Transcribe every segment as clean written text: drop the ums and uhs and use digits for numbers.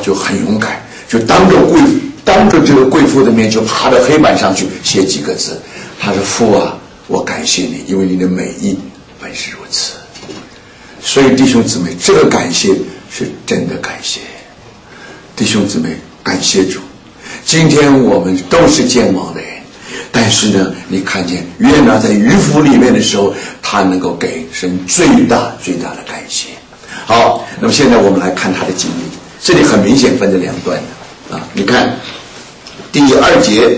就很勇敢，就当着这个贵妇的面就爬到黑板上去写几个字。他说：“父啊，我感谢你，因为你的美意本是如此。”所以弟兄姊妹，这个感谢是真的感谢。弟兄姊妹，感谢主。今天我们都是健忘的人，但是呢，你看见约拿在鱼腹里面的时候，他能够给神最大最大的感谢。好，那么现在我们来看他的经历，这里很明显分成两段的啊。你看第2节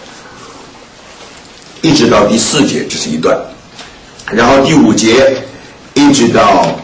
一直到第4节，这是一段，然后第5节一直到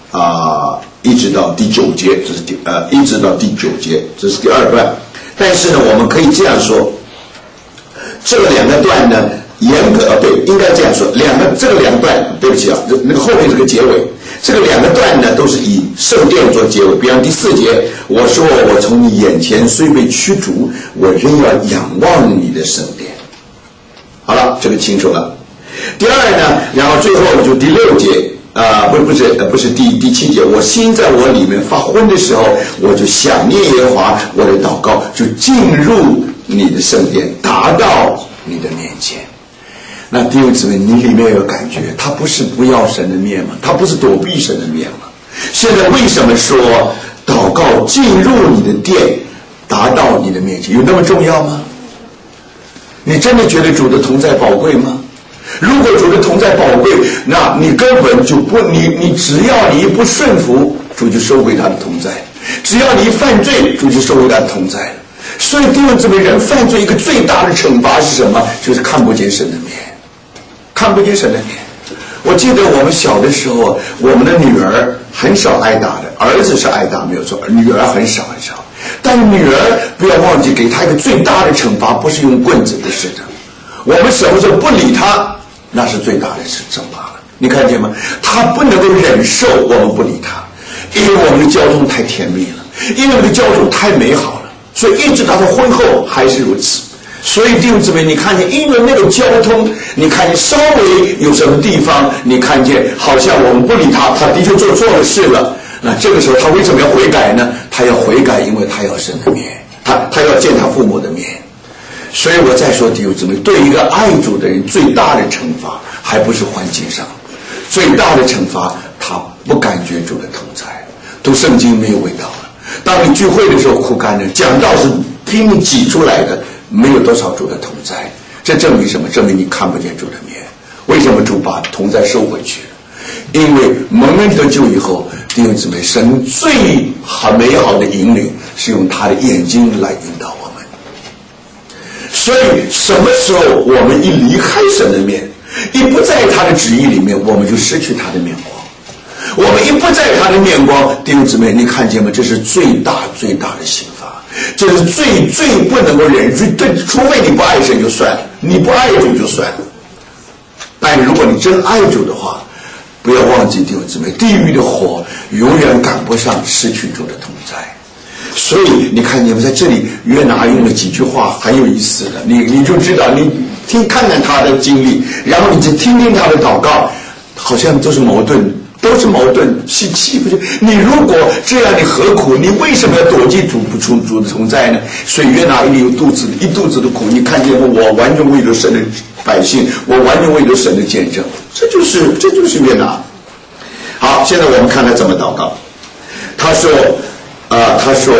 第9节，这是一直到第9节，这是第2段。但是呢，我们可以这样说，这个2个段呢，严格对，应该这样说，这个2段，对不起啊，那个后面这个结尾，这个2个段呢，都是以圣殿做结尾。比方第4节，我说我从你眼前虽被驱逐，我仍要仰望你的圣殿。好了，这个清楚了。第2呢，然后最后就第6节。不是第7节，我心在我里面发昏的时候，我就想念耶和华，我的祷告就进入你的圣殿，达到你的面前。那弟兄姊妹，你里面有感觉，他不是不要神的面吗？他不是躲避神的面吗？现在为什么说祷告进入你的殿，达到你的面前，有那么重要吗？你真的觉得主的同在宝贵吗？如果主的同在宝贵，那你根本就不，你只要你一不顺服，主就收回他的同在；只要你一犯罪，主就收回他的同在了。所以弟兄姊妹，人犯罪一个最大的惩罚是什么？就是看不见神的面，看不见神的面。我记得我们小的时候，我们的女儿很少挨打的，儿子是挨打没有错，女儿很少很少。但女儿不要忘记，给她一个最大的惩罚，不是用棍子，不是的。我们什么时候不理她，那是最大的惩罚了。你看见吗？她不能够忍受我们不理她，因为我们的交通太甜蜜了，因为我们的交通太美好了，所以一直到她婚后还是如此。所以弟兄姊妹，你看见因为那个交通，你看见稍微有什么地方，你看见好像我们不理她，她的确做错了事了。那这个时候她为什么要悔改呢？她要悔改，因为她要神的面，她要见她父母的面。所以我再说弟兄姊妹，对一个爱主的人，最大的惩罚还不是环境上，最大的惩罚他不感觉主的同在，读圣经没有味道了。当你聚会的时候枯干了，讲道是拼命挤出来的，没有多少主的同在。这证明什么？证明你看不见主的面。为什么主把同在收回去了？因为蒙恩得救以后，弟兄姊妹，神最美好的引领是用他的眼睛来引导我们。所以什么时候我们一离开神的面，一不在他的旨意里面，我们就失去他的面光。我们一不在他的面光，弟兄姊妹，你看见吗？这是最大最大的刑罚，这是最不能够忍受。对，除非你不爱神就算了，你不爱主就算了。但如果你真爱主的话，不要忘记弟兄姊妹，地狱的火永远赶不上失去主的同在。所以你看，你们在这里约拿用了几句话很有意思的，你就知道，你看看他的经历，然后你就听听他的祷告，好像都是矛盾，气不就？你如果这样，你何苦？你为什么要躲避主的同在呢？所以约拿一定有一肚子的苦。你看见我完全为了神的百姓，我完全为了神的见证，这就是约拿。好，现在我们看他怎么祷告。他说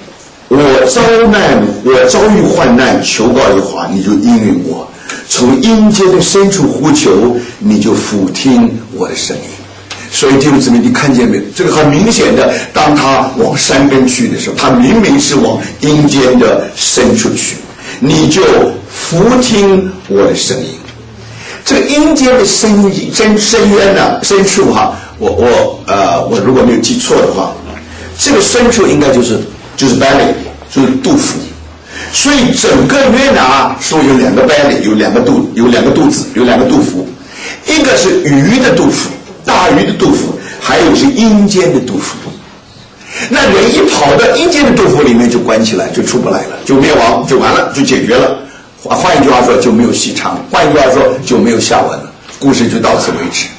我遭遇患难，求告耶和华，你就应允我；从阴间的深处呼求，你就俯听我的声音。所以弟兄姊妹，你看见没有？这个很明显的，当他往山根去的时候，他明明是往阴间的深处去，你就俯听我的声音。这个阴间的深渊呢，深处哈，我如果没有记错的话，这个深处应该就是 belly， 就是肚腹。所以整个约拿说有两个 belly， 有两个肚子，有两个肚腹，一个是鱼的肚腹，大鱼的肚腹，还有是阴间的肚腹。那人一跑到阴间的肚腹里面就关起来，就出不来了，就灭亡，就完了，就解决了。换一句话说，就没有细肠；换一句话说，就没有下文了。故事就到此为止。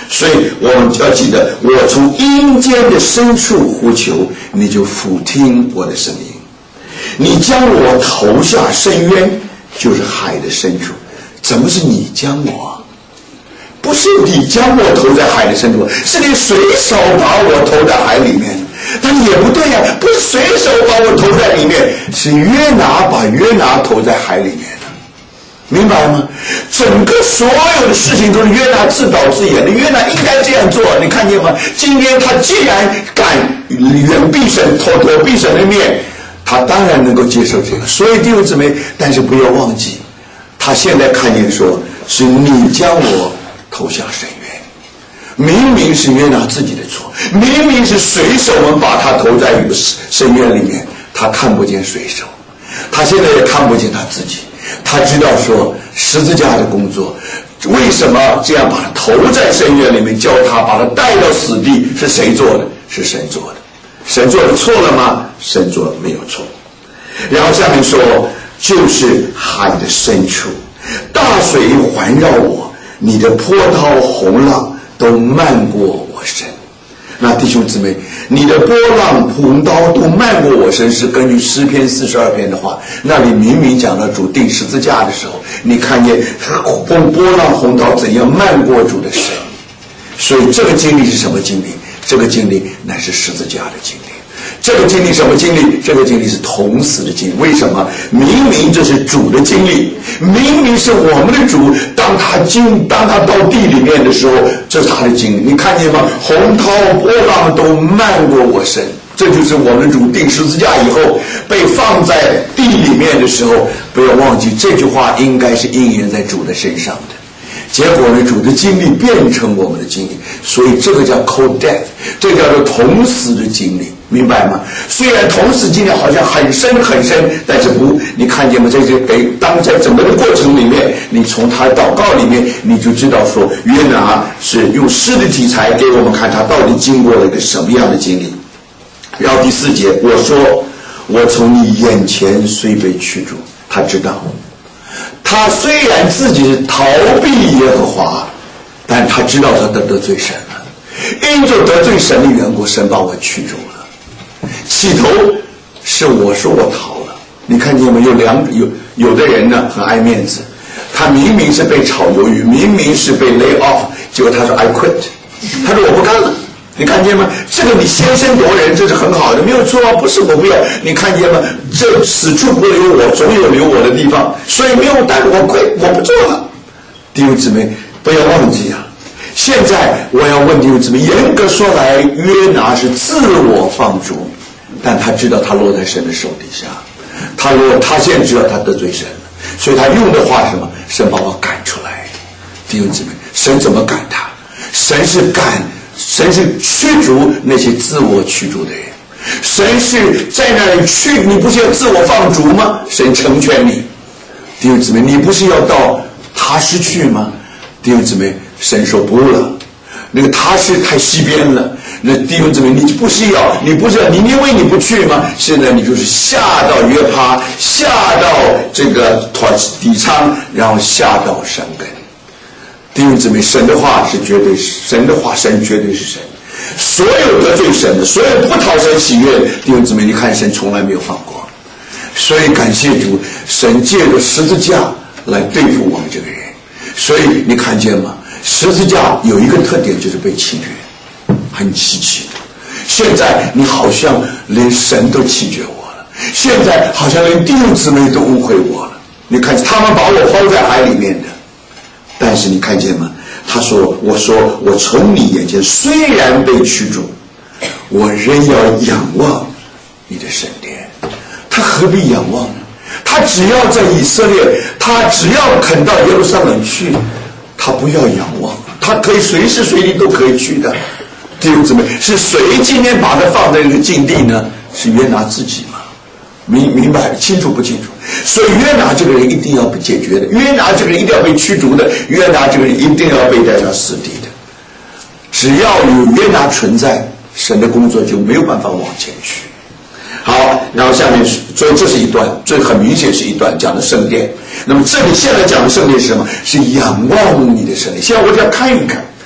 所以我们要记得，我从阴间的深处呼求，你就俯听我的声音。你将我投下深渊，就是海的深处。怎么是你将我？不是你将我投在海的深处，是你随手把我投在海里面。但也不对呀，不是随手把我投在里面，是约拿把约拿投在海里面的，明白吗？整个所有的事情都是约拿自导自演的，约拿应该这样做，你看见吗？今天他既然敢远避神、躲避神的面，他当然能够接受这个。所以弟兄姊妹，但是不要忘记，他现在看见说，是你将我投下深渊。明明是约拿自己的错，明明是水手们把他投在一个深渊里面，他看不见水手，他现在也看不见他自己。他知道说十字架的工作为什么这样把他投在深渊里面，叫他把他带到死地，是谁做的？是神做的。神做的错了吗？神做的没有错。然后下面说，就是海的深处，大水环绕我，你的波涛洪浪都漫过我身。那弟兄姊妹，你的波浪洪涛都漫过我身，是根据诗篇42篇的话，那里明明讲到主钉十字架的时候，你看见波浪洪涛怎样漫过主的身。所以这个经历是什么经历？这个经历乃是十字架的经历。这个经历什么经历？这个经历是同死的经历。为什么？明明这是主的经历，明明是我们的主，当他到地里面的时候，这是他的经历。你看见吗？洪涛波浪都漫过我身，这就是我们的主钉十字架以后被放在地里面的时候。不要忘记这句话应该是应验在主的身上的。结果呢，主的经历变成我们的经历，所以这个叫 co-death， 这叫做同死的经历，明白吗？虽然同死经历好像很深很深，但是不，你看见吗？当在整个的过程里面，你从他的祷告里面，你就知道说，约拿是用诗的题材给我们看他到底经过了一个什么样的经历。然后第4节，我说，我从你眼前虽被驱逐，他知道。他虽然自己是逃避耶和华，但他知道他得罪神了，因着得罪神的缘故，神把我驱逐了。起头是我说我逃了，你看见没有？有的人呢很爱面子，他明明是被炒鱿鱼，明明是被 lay off， 结果他说 I quit， 他说我不干了。你看见吗？这个你先声夺人，这是很好的，没有错啊。不是我不要，你看见吗？这此处不留我，总有留我的地方，所以没有带我跪，我不做了。弟兄姊妹，不要忘记啊！现在我要问弟兄姊妹，严格说来，约拿是自我放逐，但他知道他落在神的手底下，他现在知道他得罪神了，所以他用的话是什么？神把我赶出来。弟兄姊妹，神怎么赶他？神是驱逐那些自我驱逐的人，神是在那里你不是要自我放逐吗？神成全你。弟兄姊妹，你不是要到他失去吗？弟兄姊妹，神说不了，那个他是太西边了。那弟兄姊妹，你不是要，你因为你不去吗？现在你就是下到约帕，下到这个底仓，然后下到山根。弟兄姊妹，神的话是绝对是神的话，神绝对是神。所有得罪神的，所有不讨神喜悦的，弟兄姊妹，你看神从来没有放过。所以感谢主，神借着十字架来对付我们这个人。所以你看见吗？十字架有一个特点，就是被弃绝，很稀奇的。现在你好像连神都弃绝我了，现在好像连弟兄姊妹都误会我了。你看他们把我抛在海里面的。但是你看见吗？他说，我说我从你眼前虽然被驱逐，我仍要仰望你的神殿。他何必仰望呢？他只要在以色列，他只要肯到耶路撒冷去，他不要仰望，他可以随时随地都可以去的。弟兄姊妹，是谁今天把他放在这个境地呢？是约拿自己吗？明白清楚不清楚？所以约拿这个人一定要被解决的，约拿这个人一定要被驱逐的，约拿这个人一定要被带到死地的。只要有约拿存在，神的工作就没有办法往前去。好，然后下面，所以这是一段，这很明显是一段讲的圣殿。那么这里现在讲的圣殿是什么？是仰望你的圣殿。现在我就要看一看，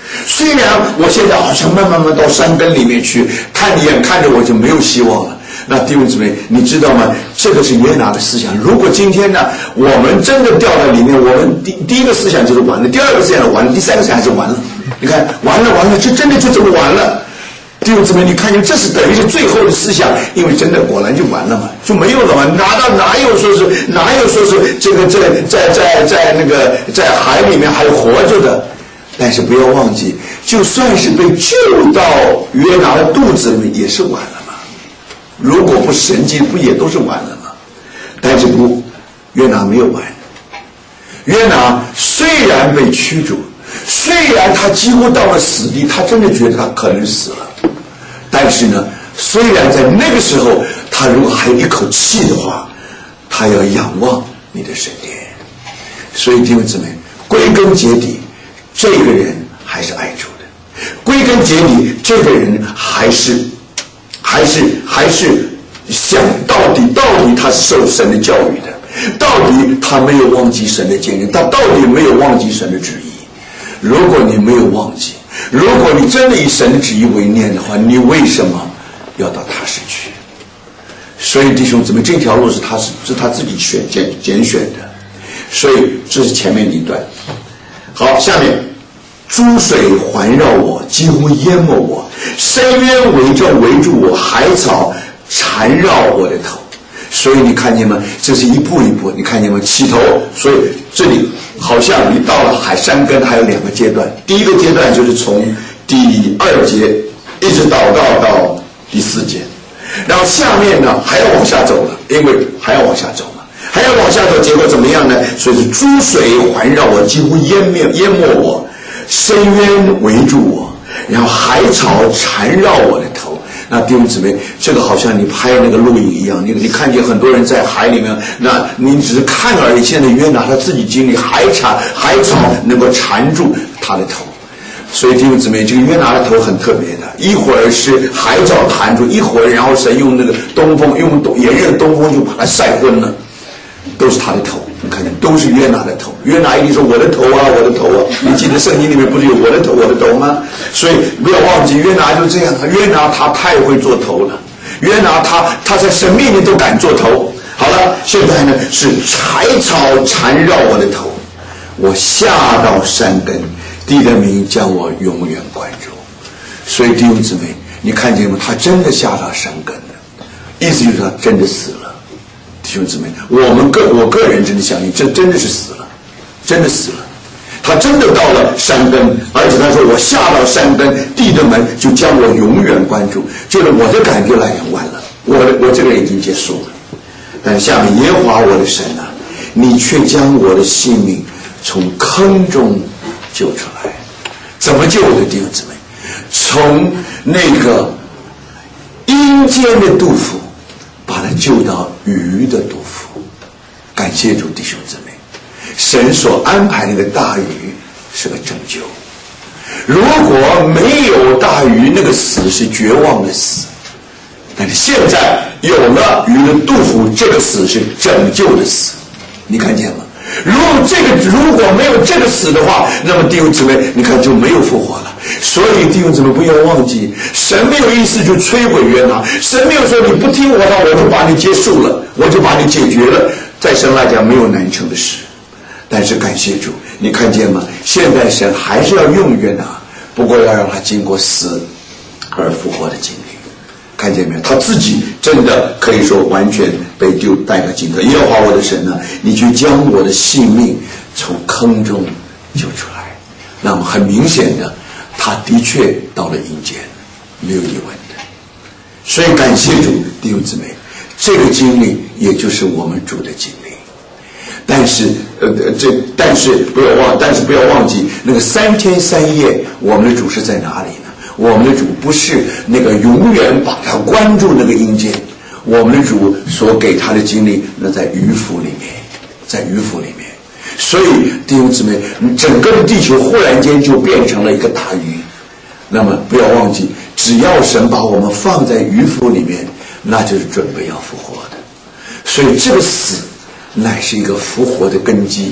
虽然我现在好像慢慢到山根里面去，眼看着我就没有希望了。那弟兄姊妹，你知道吗？这个是约拿的思想。如果今天呢，我们真的掉在里面，我们第一个思想就是完了，第二个思想完了，第三个思想还是完了。你看，完了，就真的就这么完了。弟兄姊妹，你看见这是等于是最后的思想，因为真的果然就完了嘛，就没有了嘛。哪有说是这个在那个在海里面还活着的？但是不要忘记，就算是被救到约拿的肚子里面，也是完了嘛。如果不神迹，不也都是完了吗？但是不，约拿没有完。约拿虽然被驱逐，虽然他几乎到了死地，他真的觉得他可能死了。但是呢，虽然在那个时候，他如果还有一口气的话，他要仰望你的神殿。所以弟兄姊妹，归根结底，这个人还是爱主的。归根结底，这个人还是想到底他是受神的教育的，到底他没有忘记神的诫命，他到底没有忘记神的旨意。如果你没有忘记，如果你真的以神的旨意为念的话，你为什么要到他时去？所以弟兄姊妹，这条路是他自己拣选的。所以这是前面一段。好，下面诸水环绕我，几乎淹没我，深渊围住我，海草缠绕我的头。所以你看见吗？这是一步一步，你看见吗？起头，所以这里好像你到了海山根还有两个阶段。第一个阶段就是从第2节一直到第4节，然后下面呢还要往下走了，因为还要往下走嘛，还要往下走，结果怎么样呢？所以是诸水环绕我，几乎淹没我，深渊围住我，然后海草缠绕我的头。那弟兄姊妹，这个好像你拍那个录影一样，你看见很多人在海里面，那你只是看而已。现在约拿他自己经历海草能够缠住他的头，所以弟兄姊妹，这个约拿的头很特别的，一会儿是海草缠住，一会儿然后神用那个东风，用炎热的东风就把他晒昏了，都是他的头。你看见都是约拿的头，约拿一定说我的头啊，我的头啊！你记得圣经里面不是有我的头吗？所以不要忘记，约拿就这样，约拿他太会做头了，约拿他在神面前都敢做头。好了，现在呢是海草缠绕我的头，我下到山根，地的名将我永远关注。所以弟兄姊妹，你看见吗？他真的下到山根了，意思就是他真的死了。弟兄姊妹，我个人真的相信，这真的是死了，真的死了。他真的到了山根，而且他说我下到山根，地的门就将我永远关注。就是我的感觉来讲，完了，我这个人已经结束了。但下面耶和华我的神啊，你却将我的性命从坑中救出来。怎么救的？弟兄姊妹，从那个阴间的杜甫把他救到鱼的肚腹。感谢主，弟兄姊妹，神所安排那个大鱼是个拯救。如果没有大鱼，那个死是绝望的死，但是现在有了鱼的肚腹，这个死是拯救的死。你看见吗？如果没有这个死的话，那么弟兄姊妹，你看就没有复活了。所以弟兄姊妹不要忘记，神没有意思就摧毁约拿，神没有说你不听我的，我就把你结束了，我就把你解决了。在神来讲没有难成的事。但是感谢主，你看见吗？现在神还是要用约拿，不过要让他经过死而复活的经历。看见没有？他自己真的可以说完全被带到荆轲。耶和华我的神呢，你去将我的性命从坑中救出来。那么很明显的，他的确到了阴间，没有疑问的。所以感谢主，弟兄姊妹，这个经历也就是我们主的经历。但是不要忘记，那个3天3夜，我们的主是在哪里呢？我们的主不是那个永远把他关注那个阴间，我们的主所给他的经历，那在鱼腹里面，在鱼腹里面。所以弟兄姊妹，整个的地球忽然间就变成了一个大鱼。那么不要忘记，只要神把我们放在鱼腹里面，那就是准备要复活的。所以这个死乃是一个复活的根基。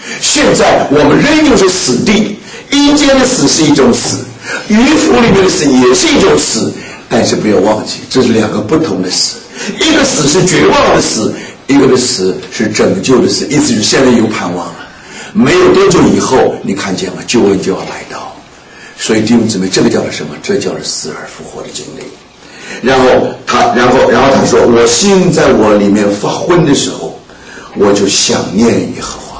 现在我们仍旧是死地，阴间的死是一种死，鱼腹里面的死也是一种死，但是不要忘记，这是两个不同的死，一个死是绝望的死，一个的死是拯救的死，意思是现在有盼望了，没有多久以后，你看见了，救恩就要来到。所以弟兄姊妹，这个叫做什么？这叫做死而复活的经历。然后他说，我心在我里面发昏的时候，我就想念耶和华。